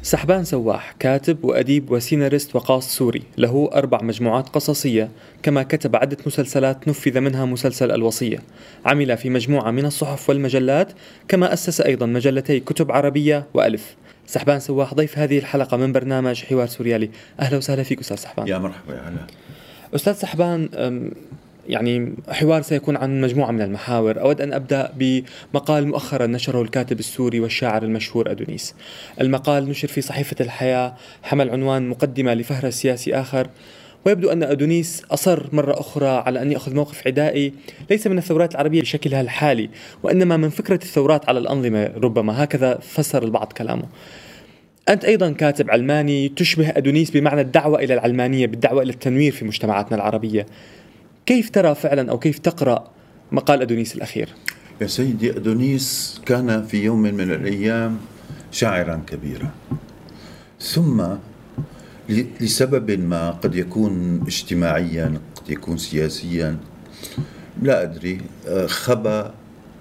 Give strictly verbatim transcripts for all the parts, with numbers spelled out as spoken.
سحبان سواح كاتب وأديب وسيناريست وقاص سوري، له أربع مجموعات قصصية، كما كتب عدة مسلسلات نفذ منها مسلسل الوصية. عمل في مجموعة من الصحف والمجلات، كما أسس أيضا مجلتي كتب عربية وألف. سحبان سواح ضيف هذه الحلقة من برنامج حوار سوريالي. أهلا وسهلا فيك أستاذ سحبان. يا مرحبا. يا هلا أستاذ سحبان، يعني حوار سيكون عن مجموعة من المحاور. أود أن أبدأ بمقال مؤخرا نشره الكاتب السوري والشاعر المشهور أدونيس. المقال نشر في صحيفة الحياة، حمل عنوان مقدمة لفهرس سياسي آخر، ويبدو أن أدونيس أصر مرة أخرى على أن يأخذ موقف عدائي ليس من الثورات العربية بشكلها الحالي، وإنما من فكرة الثورات على الأنظمة، ربما هكذا فسر البعض كلامه. أنت أيضا كاتب علماني، تشبه أدونيس بمعنى الدعوة إلى العلمانية، بالدعوة إلى التنوير في مجتمعاتنا العربية. كيف ترى فعلا أو كيف تقرأ مقال أدونيس الأخير؟ يا سيدي، أدونيس كان في يوم من الأيام شاعرا كبيرا، ثم لسبب ما، قد يكون اجتماعيا قد يكون سياسيا، لا أدري، خبى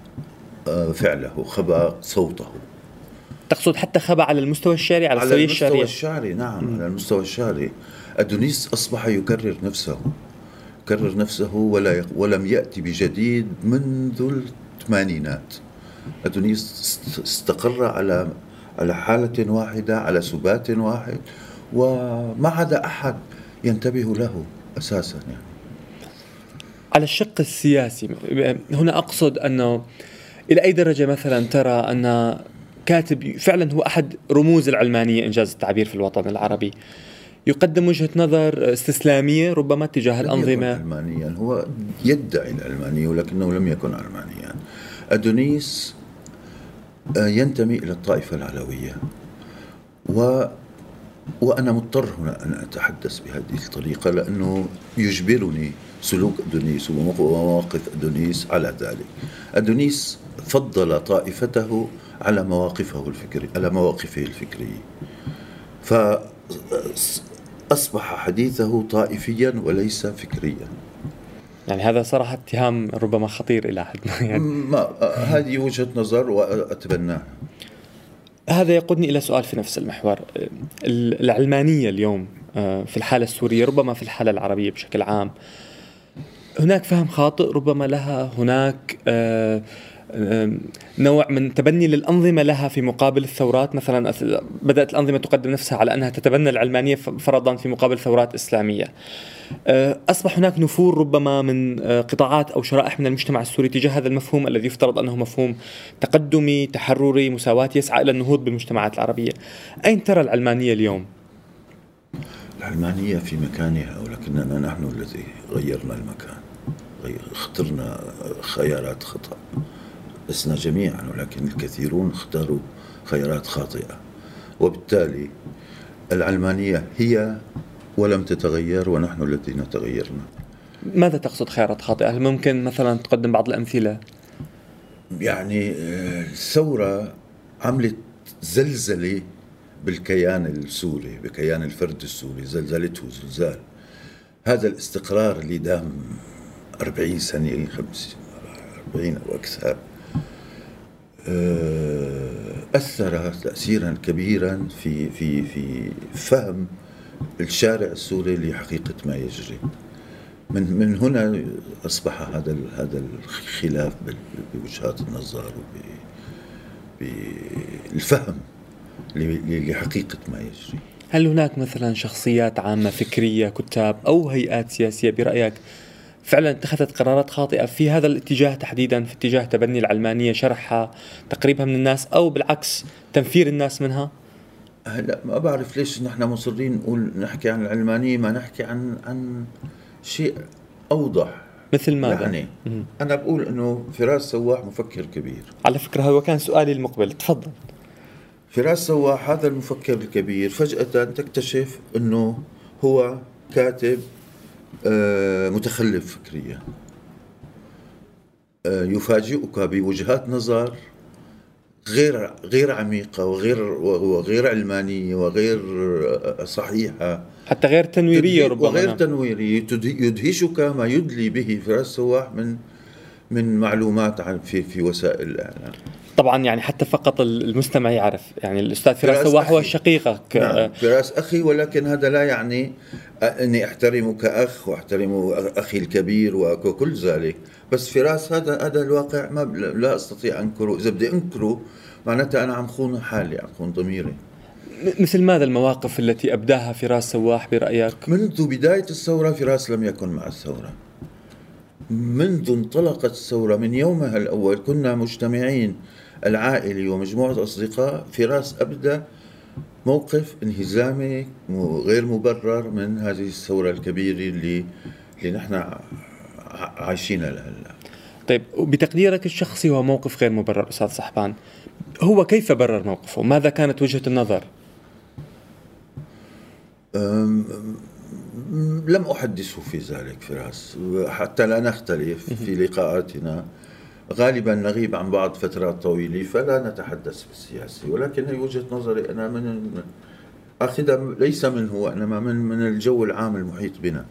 فعله، خبى صوته. تقصد حتى خبى على المستوى الشعري، على, على المستوى الشعري؟ الشعري نعم. م. على المستوى الشعري أدونيس أصبح يكرر نفسه كرر نفسه ولا ولم يأتي بجديد منذ الثمانينات. أدونيس استقر على على حالة واحدة، على سبات واحد، وما عدا أحد ينتبه له أساسا. يعني على الشق السياسي هنا أقصد أنه إلى أي درجة مثلا ترى أن كاتب فعلا هو أحد رموز العلمانية إنجاز التعبير في الوطن العربي يقدم وجهة نظر استسلامية ربما تجاه الأنظمة؟ علمانيا، هو يدعي العلمانية ولكنه لم يكن علمانيا. أدونيس ينتمي إلى الطائفة العلوية، و وأنا مضطر هنا أن أتحدث بهذه الطريقة لأنه يجبرني سلوك أدونيس ومواقف أدونيس على ذلك. أدونيس فضل طائفته على مواقفه الفكرية على مواقفه الفكرية ف أصبح حديثه طائفيا وليس فكريا. يعني هذا صراحة اتهام ربما خطير إلى حد ما. يعني ما هذه وجهة نظر وأتبناها. هذا يقودني إلى سؤال في نفس المحور. العلمانية اليوم في الحالة السورية، ربما في الحالة العربية بشكل عام، هناك فهم خاطئ ربما لها، هناك نوع من تبني للأنظمة لها في مقابل الثورات. مثلا بدأت الأنظمة تقدم نفسها على أنها تتبنى العلمانية فرضا في مقابل ثورات إسلامية. أصبح هناك نفور ربما من قطاعات أو شرائح من المجتمع السوري تجاه هذا المفهوم الذي يفترض أنه مفهوم تقدمي تحرري مساواة يسعى إلى النهوض بالمجتمعات العربية. أين ترى العلمانية اليوم؟ العلمانية في مكانها، ولكننا نحن الذي غيرنا المكان، اخترنا خيارات خطأ. لسنا جميعا، ولكن الكثيرون اختاروا خيارات خاطئة، وبالتالي العلمانية هي ولم تتغير ونحن الذين تغيرنا. ماذا تقصد خيارات خاطئة؟ هل ممكن مثلا تقدم بعض الأمثلة؟ يعني الثورة عملت زلزلة بالكيان السوري، بكيان الفرد السوري، زلزلته زلزال. هذا الاستقرار اللي دام أربعين سنة، خمسين أربعين أو أكثر، أثر تأثيرا كبيرا في في في فهم الشارع السوري لحقيقة ما يجري. من من هنا أصبح هذا هذا الخلاف بوجهات النظر وبالفهم لحقيقة ما يجري. هل هناك مثلا شخصيات عامة فكرية، كتاب أو هيئات سياسية برأيك فعلا اتخذت قرارات خاطئة في هذا الاتجاه تحديدا، في اتجاه تبني العلمانية، شرحها، تقريبها من الناس، أو بالعكس تنفير الناس منها؟ هلا ما بعرف ليش نحن مصرين نقول نحكي عن العلمانية، ما نحكي عن عن شيء أوضح. مثل ماذا؟ يعني م- أنا بقول إنه فراس سواح مفكر كبير. على فكرة هو كان سؤالي المقبل، تفضل. فراس سواح هذا المفكر الكبير فجأة تكتشف إنه هو كاتب متخلف فكريا، يفاجئك بوجهات نظر غير غير عميقة وغير وغير علمانية وغير صحيحة، حتى غير تنويرية ربما، وغير تنويرية. يدهشك ما يدلي به فراس سواح من من معلومات عن في في وسائل الإعلام. طبعا يعني حتى فقط المستمع يعرف، يعني الأستاذ فراس سواح هو شقيقك. نعم فراس أخي، ولكن هذا لا يعني أني أحترمه كأخ وأحترم أخي الكبير وكل ذلك، بس فراس هذا هذا الواقع ما لا أستطيع أنكره. إذا بدي أنكره معناتها أنا عم خون حالي، عم خون ضميري. مثل ماذا المواقف التي أبداها فراس سواح برأيك؟ منذ بداية الثورة فراس لم يكن مع الثورة. منذ انطلقت الثورة من يومها الأول كنا مجتمعين العائلي ومجموعة أصدقاء. فراس أبدأ موقف انهزامي غير مبرر من هذه الثورة الكبيرة اللي, اللي نحن عايشينها لهلا. طيب بتقديرك الشخصي هو موقف غير مبرر أستاذ صحبان، هو كيف برر موقفه؟ ماذا كانت وجهة النظر؟ لم أحدثه في ذلك فراس حتى لا نختلف في لقاءاتنا. غالبا نغيب عن بعض فترات طويلة فلا نتحدث بالسياسة، ولكن هي وجهة نظري أنا من أخذها ليس منه وإنما من من الجو العام المحيط بنا.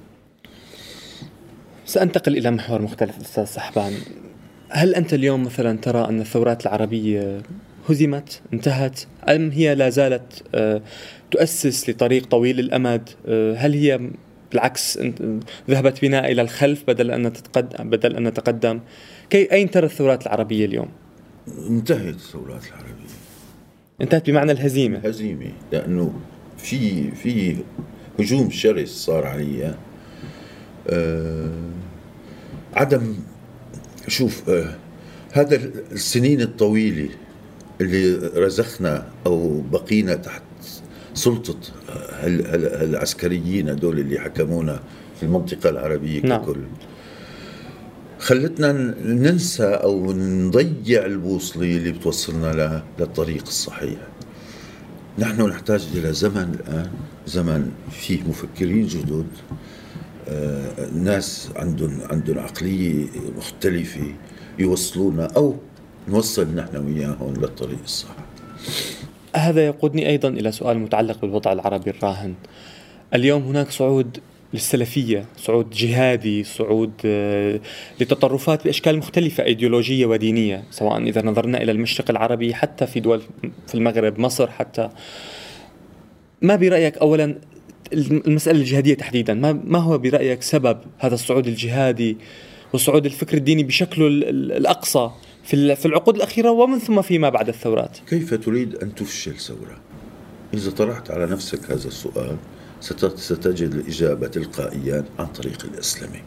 سأنتقل إلى محور مختلف أستاذ صحبان. هل أنت اليوم مثلا ترى أن الثورات العربية هزمت انتهت، أم هي لا زالت تؤسس لطريق طويل الأمد؟ هل هي بالعكس ذهبت بنا إلى الخلف بدل أن تتقدم بدل أن نتقدم؟ كي أين ترى الثورات العربية اليوم؟ انتهت الثورات العربية، انتهت بمعنى الهزيمة. هزيمة، لأنه في في هجوم شرس صار عليها. أه عدم شوف أه هذا السنين الطويلة اللي رزخنا أو بقينا تحت سلطة العسكريين هذول اللي حكمونا في المنطقة العربية نعم. ككل، خلتنا ننسى أو نضيع البوصلة اللي بتوصلنا للطريق الصحيح. نحن نحتاج إلى زمن الآن، زمن فيه مفكرين جدد، آه، ناس عندهم عندهم عقلية مختلفة يوصلونا أو نوصل نحن وياهم للطريق الصح. هذا يقودني أيضا إلى سؤال متعلق بالوضع العربي الراهن. اليوم هناك صعود للسلفية، صعود جهادي، صعود لتطرفات بأشكال مختلفة أيديولوجية ودينية، سواء إذا نظرنا إلى المشرق العربي حتى في دول في المغرب، مصر حتى. ما برأيك أولا المسألة الجهادية تحديدا، ما ما هو برأيك سبب هذا الصعود الجهادي وصعود الفكر الديني بشكله الأقصى في في العقود الأخيرة ومن ثم فيما بعد الثورات؟ كيف تريد أن تفشل ثورة؟ إذا طرحت على نفسك هذا السؤال ستجد الإجابة تلقائيا عن طريق الإسلامي.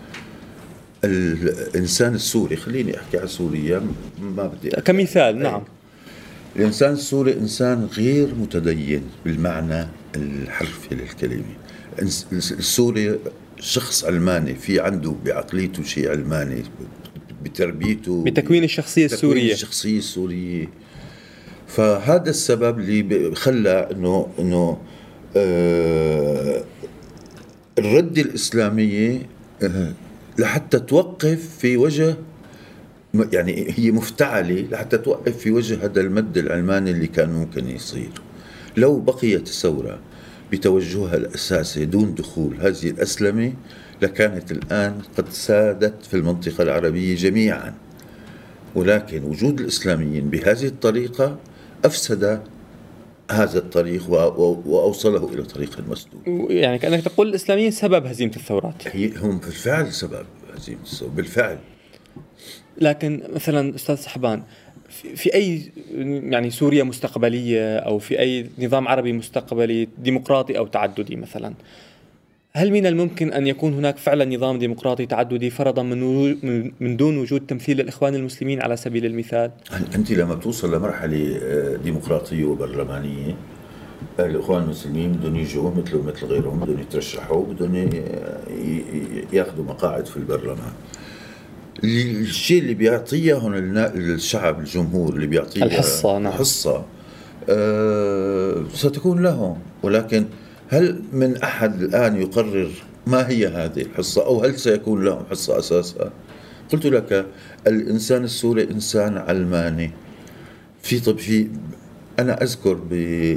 الإنسان السوري، خليني أحكي عن سوريا ما بدي كمثال. نعم. الإنسان السوري إنسان غير متدين بالمعنى الحرفي للكلمة. السوري شخص علماني، في عنده بعقليته شيء علماني، بتربيته، بتكوين الشخصية السورية بتكوين الشخصية السورية. فهذا السبب اللي خلى إنه إنه آه الردة الإسلامية آه لحتى توقف في وجه، يعني هي مفتعلة لحتى توقف في وجه هذا المد العلماني اللي كان ممكن يصير. لو بقيت الثورة بتوجهها الأساسي دون دخول هذه الأسلمة لكانت الآن قد سادت في المنطقة العربية جميعا، ولكن وجود الإسلاميين بهذه الطريقة أفسد هذا الطريق وأوصله إلى طريق مسدود. يعني كأنك تقول الإسلاميين سبب هزيمة الثورات. هم بالفعل سبب هزيمة الثورات بالفعل. لكن مثلا أستاذ صحبان، في أي يعني سوريا مستقبلية أو في أي نظام عربي مستقبلي ديمقراطي أو تعددي مثلا، هل من الممكن أن يكون هناك فعلا نظام ديمقراطي تعددي فرضا من, من دون وجود تمثيل الإخوان المسلمين على سبيل المثال؟ أنت لما توصل لمرحلة ديمقراطية وبرلمانية، الإخوان المسلمين بدهم يجوا مثل مثل غيرهم، بدهم يترشحوا، بدهم ياخذوا مقاعد في البرلمان. الشيء اللي بيعطيهم الشعب، الجمهور اللي بيعطيه الحصة، نعم. الحصة أه ستكون لهم، ولكن هل من أحد الآن يقرر ما هي هذه الحصة أو هل سيكون لهم حصة أساسها؟ قلت لك الإنسان السوري إنسان علماني. في طب في أنا أذكر ب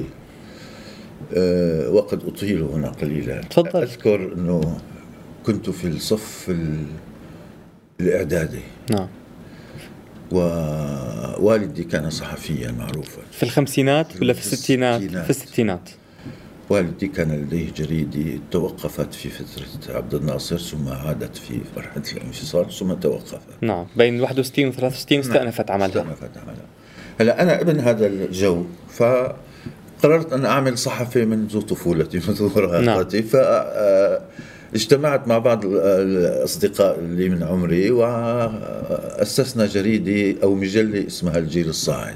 أه وقد أطيل هنا قليلا. تفضل. أذكر أنه كنت في الصف الإعدادي. نعم. ووالدي كان صحفيا معروفا. في الخمسينات ولا في الستينات؟ في الستينات. والدي كان لديه جريدة توقفت في فترة عبد الناصر ثم عادت في مرحلة الانفصال ثم توقفت. نعم، بين واحد وستين و ثلاثة وستين استأنفت عملها. استأنفت عملها. هلا أنا ابن هذا الجو، فقررت أن أعمل صحفي منذ طفولتي منذ مراهقتي. فاجتمعت مع بعض الأصدقاء اللي من عمري وأسسنا جريدة أو مجلة اسمها الجيل الصاعد.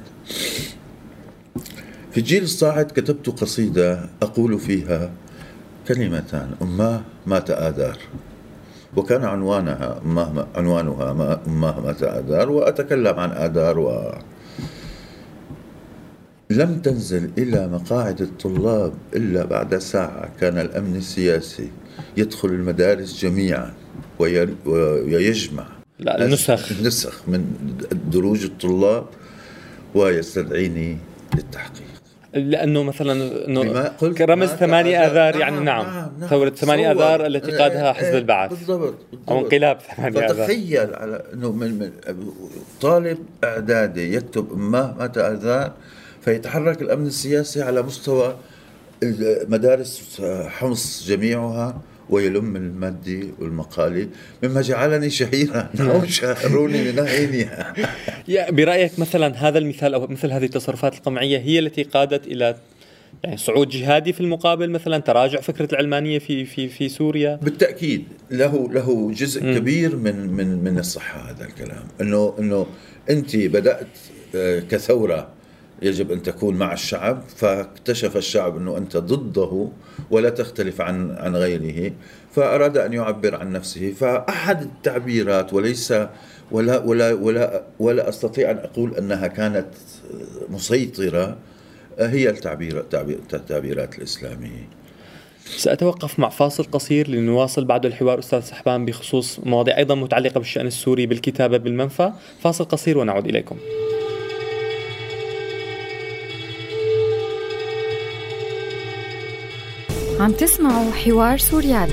في الجيل الصاعد كتبت قصيدة أقول فيها كلمتان: أماه مات آذار، وكان عنوانها أماه عنوانها أماه مات آذار، وأتكلم عن آذار. و لم تنزل إلى مقاعد الطلاب إلا بعد ساعة. كان الأمن السياسي يدخل المدارس جميعا ويجمع لا النسخ النسخ من دروج الطلاب ويستدعيني للتحقيق، لأنه مثلا إنه رمز ثمانية آذار. يعني نعم, نعم, نعم ثورة ثمانية آذار التي قادها حزب البعث. بالضبط, بالضبط. أو انقلاب ثمانية آذار. فتخيل على إنه من, من طالب إعدادي يكتب أماه مات آذار، فيتحرك الأمن السياسي على مستوى مدارس حمص جميعها ويلم المادي والمقالي، مما جعلني شهيرا أو شهروني من عينها. برأيك مثلا هذا المثال أو مثل هذه التصرفات القمعية هي التي قادت إلى يعني صعود جهادي في المقابل، مثلا تراجع فكرة العلمانية في في في سوريا؟ بالتأكيد له له جزء م. كبير من من من الصحة هذا الكلام، إنه إنه أنت بدأت كثورة يجب أن تكون مع الشعب، فاكتشف الشعب أنه أنت ضده ولا تختلف عن عن غيره، فأراد أن يعبر عن نفسه. فأحد التعبيرات وليس ولا ولا ولا ولا أستطيع أن أقول أنها كانت مسيطرة هي التعبير التعبيرات الإسلامية. سأتوقف مع فاصل قصير لنواصل بعد الحوار أستاذ سحبان بخصوص مواضيع أيضا متعلقة بالشأن السوري بالكتابة بالمنفى. فاصل قصير ونعود إليكم. عم تسمعوا حوار سوريالي.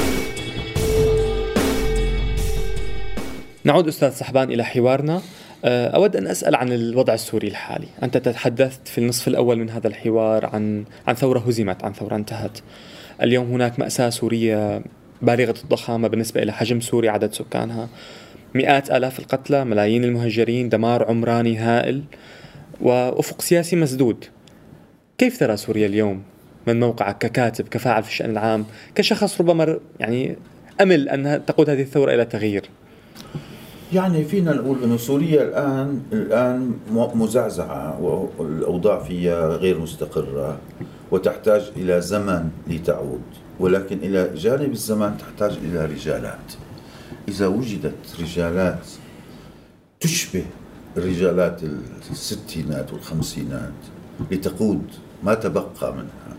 نعود أستاذ سحبان إلى حوارنا. أود أن أسأل عن الوضع السوري الحالي. أنت تحدثت في النصف الأول من هذا الحوار عن عن ثورة هزمت، عن ثورة انتهت. اليوم هناك مأساة سورية بالغة الضخامة بالنسبة إلى حجم سوريا، عدد سكانها، مئات آلاف القتلى، ملايين المهجرين، دمار عمراني هائل، وأفق سياسي مسدود. كيف ترى سوريا اليوم من موقعك ككاتب، كفاعل في الشأن العام، كشخص ربما يعني أمل أن تقود هذه الثورة إلى تغيير؟ يعني فينا نقول أن سوريا الآن الآن مزعزعة والأوضاع فيها غير مستقرة وتحتاج إلى زمن لتعود، ولكن إلى جانب الزمان تحتاج إلى رجالات. إذا وجدت رجالات تشبه الرجالات الستينات والخمسينات لتقود ما تبقى منها،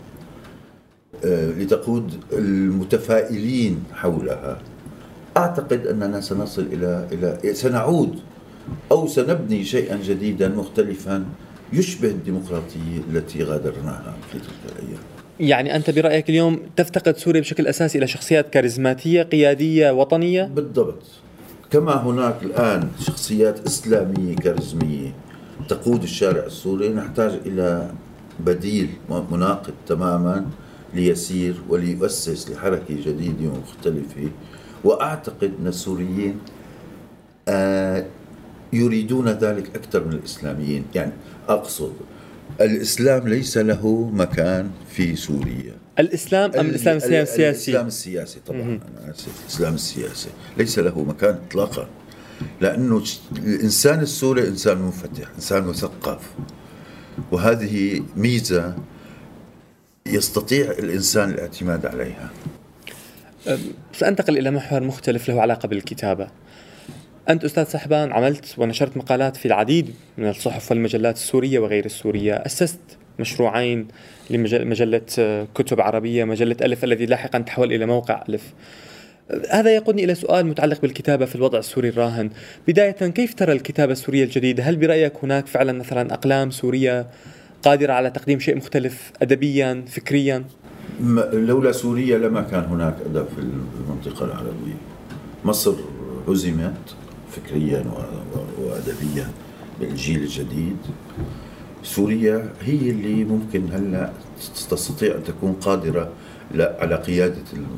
لتقود المتفائلين حولها، أعتقد أننا سنصل إلى إلى سنعود أو سنبني شيئا جديدا مختلفا يشبه الديمقراطية التي غادرناها في تلك الأيام. يعني أنت برأيك اليوم تفتقد سوريا بشكل أساسي إلى شخصيات كاريزماتية قيادية وطنية؟ بالضبط، كما هناك الآن شخصيات إسلامية كاريزمية تقود الشارع السوري، نحتاج إلى بديل مناقض تماما ليسير وليؤسس لحركة جديدة ومختلفة. وأعتقد أن السوريين آه يريدون ذلك أكثر من الإسلاميين. يعني أقصد الإسلام ليس له مكان في سوريا. الإسلام أم الإسلام السياسي؟ الإسلام السياسي طبعا. أنا آسف، الإسلام السياسي ليس له مكان إطلاقا، لأنه الإنسان السوري إنسان منفتح، إنسان مثقف، وهذه ميزة يستطيع الإنسان الاعتماد عليها. سأنتقل إلى محور مختلف له علاقة بالكتابة. أنت أستاذ سحبان عملت ونشرت مقالات في العديد من الصحف والمجلات السورية وغير السورية، أسست مشروعين لمجلة كتب عربية، مجلة ألف الذي لاحقا تحول إلى موقع ألف. هذا يقودني إلى سؤال متعلق بالكتابة في الوضع السوري الراهن. بداية، كيف ترى الكتابة السورية الجديدة؟ هل برأيك هناك فعلا مثلا أقلام سورية قادرة على تقديم شيء مختلف أدبيا فكريا؟ لولا سوريا لما كان هناك أدب في المنطقة العربية. مصر هزمت فكريا وأدبيا بالجيل الجديد، سوريا هي اللي ممكن هلا تستطيع أن تكون قادرة على قيادة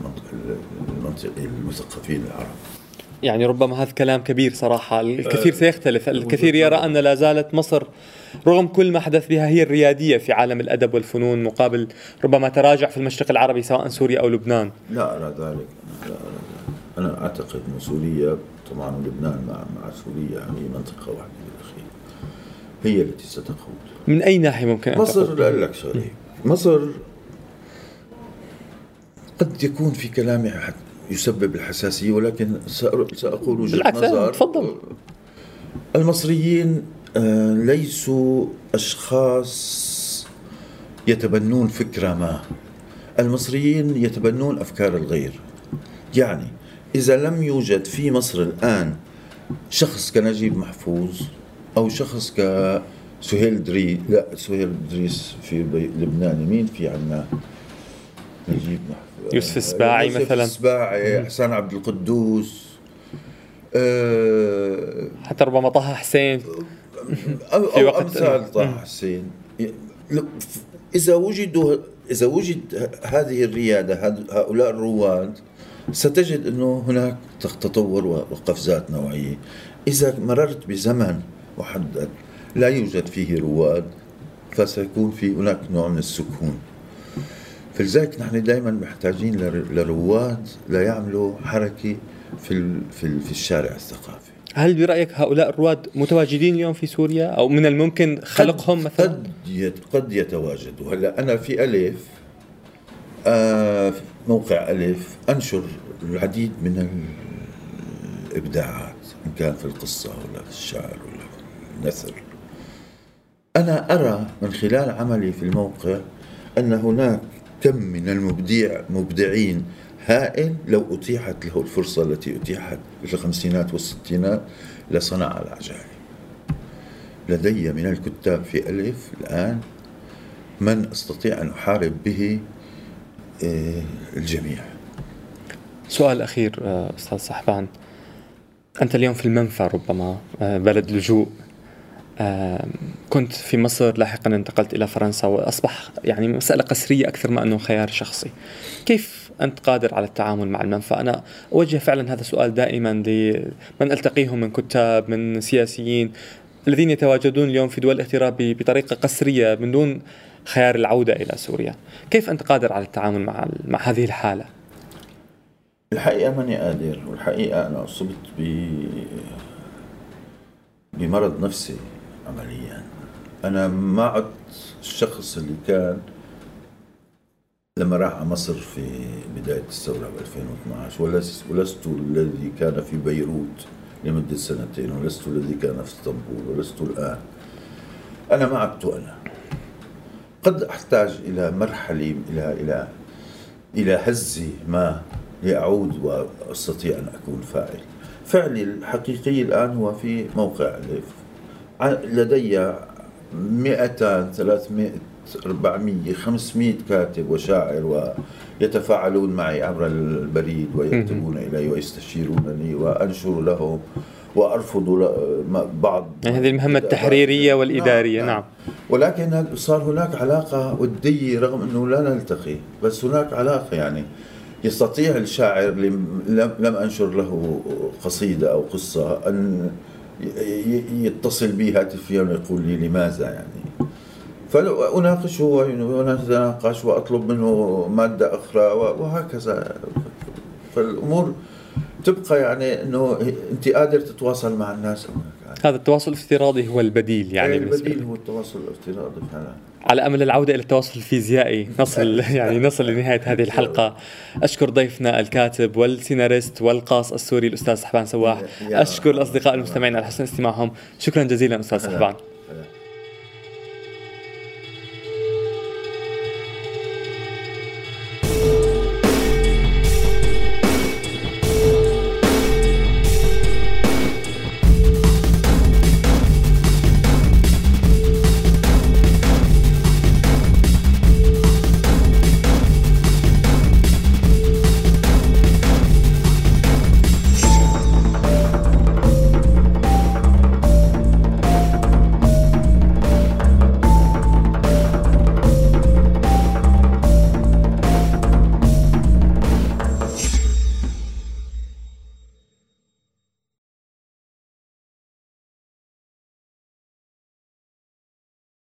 المثقفين العرب. يعني ربما هذا كلام كبير صراحة، الكثير سيختلف، الكثير يرى أن لا زالت مصر رغم كل ما حدث بها هي الريادية في عالم الأدب والفنون، مقابل ربما تراجع في المشرق العربي سواء سوريا أو لبنان. لا أرى ذلك، لا أرى ذلك. أنا أعتقد أن سوريا طبعا ولبنان مع مع سوريا يعني منطقة واحدة بالأخير هي التي ستقود. من أي ناحية ممكن أن مصر؟ لا لك شغلي، مصر قد يكون في كلامي يسبب الحساسية، ولكن سأقول وجهة نظر. تفضل. المصريين ليسوا أشخاص يتبنون فكرة ما، المصريين يتبنون أفكار الغير. يعني إذا لم يوجد في مصر الآن شخص كنجيب محفوظ أو شخص كسهيل دري لا سهيل دريس في لبنان، مين في عنا نجيب محفوظ؟ يوسف السباعي مثلا، يوسف السباعي، حسن عبد القدوس، أه حتى ربما طه حسين أو, أو أمثال طه حسين. إذا وجدوا إذا وجد هذه الريادة، هؤلاء الرواد، ستجد أنه هناك تطور وقفزات نوعية. إذا مررت بزمن محدد لا يوجد فيه رواد، فسيكون في هناك نوع من السكون. فلذلك نحن دائما محتاجين لرواد لا يعملوا حركة في في في الشارع الثقافي. هل برأيك هؤلاء الرواد متواجدين اليوم في سوريا أو من الممكن خلقهم مثلا؟ قد قد يتواجدوا. هلا أنا في ألف آه موقع ألف أنشر العديد من الإبداعات، إن كان في القصة ولا في الشعر ولا في النثر. أنا أرى من خلال عملي في الموقع أن هناك كم من المبدع مبدعين هائل، لو أتيحت له الفرصة التي أتيحت في الخمسينات والستينات لصنع العجائب. لدي من الكتاب في ألف الآن من أستطيع أن أحارب به الجميع. سؤال أخير أستاذ صحبان، أنت اليوم في المنفى، ربما بلد لجوء، كنت في مصر، لاحقا انتقلت إلى فرنسا، وأصبح يعني مسألة قسرية أكثر ما أنه خيار شخصي. كيف أنت قادر على التعامل مع المنفى؟ أنا أوجه فعلا هذا السؤال دائما لمن ألتقيهم من كتاب، من سياسيين الذين يتواجدون اليوم في دول الاغتراب بطريقة قسرية من دون خيار العودة إلى سوريا. كيف أنت قادر على التعامل مع مع هذه الحالة؟ الحقيقة ماني قادر، والحقيقة أنا أصبت ب بمرض نفسي عمليا. أنا ما عدت الشخص اللي كان لما راح على مصر في بداية الثورة ب ألفين واثناشر، ولست الذي كان في بيروت لمدة سنتين، ولست الذي كان في اسطنبول، ولست الآن. أنا ما عدت أنا. قد أحتاج إلى مرحلة إلى إلى إلى هزة ما لأعود وأستطيع أن أكون فاعل. فعلي الحقيقي الآن هو في موقع ألف. لدي مئتان ثلاثمائة أربعمائة خمسمائة كاتب وشاعر ويتفاعلون معي عبر البريد ويكتبون إلي ويستشيرونني وأنشر لهم وأرفض بعض يعني هذه المهمة التحريرية والإدارية. نعم, نعم. ولكن صار هناك علاقة ودية رغم أنه لا نلتقي، بس هناك علاقة. يعني يستطيع الشاعر لم أنشر له قصيدة أو قصة أن يتصل بي هاتفيا ويقول لي لماذا، يعني فأناقشه ونتناقش وأطلب منه مادة أخرى وهكذا. فالأمور تبقى يعني أنه أنت قادر تتواصل مع الناس. هذا التواصل الافتراضي هو البديل، يعني البديل هو التواصل الافتراضي فعلا. على أمل العودة إلى التواصل الفيزيائي نصل يعني نصل لنهاية هذه الحلقة. أشكر ضيفنا الكاتب والسيناريست والقاص السوري الأستاذ صحبان سواح. أشكر الأصدقاء المستمعين على حسن استماعهم. شكرا جزيلا أستاذ صحبان.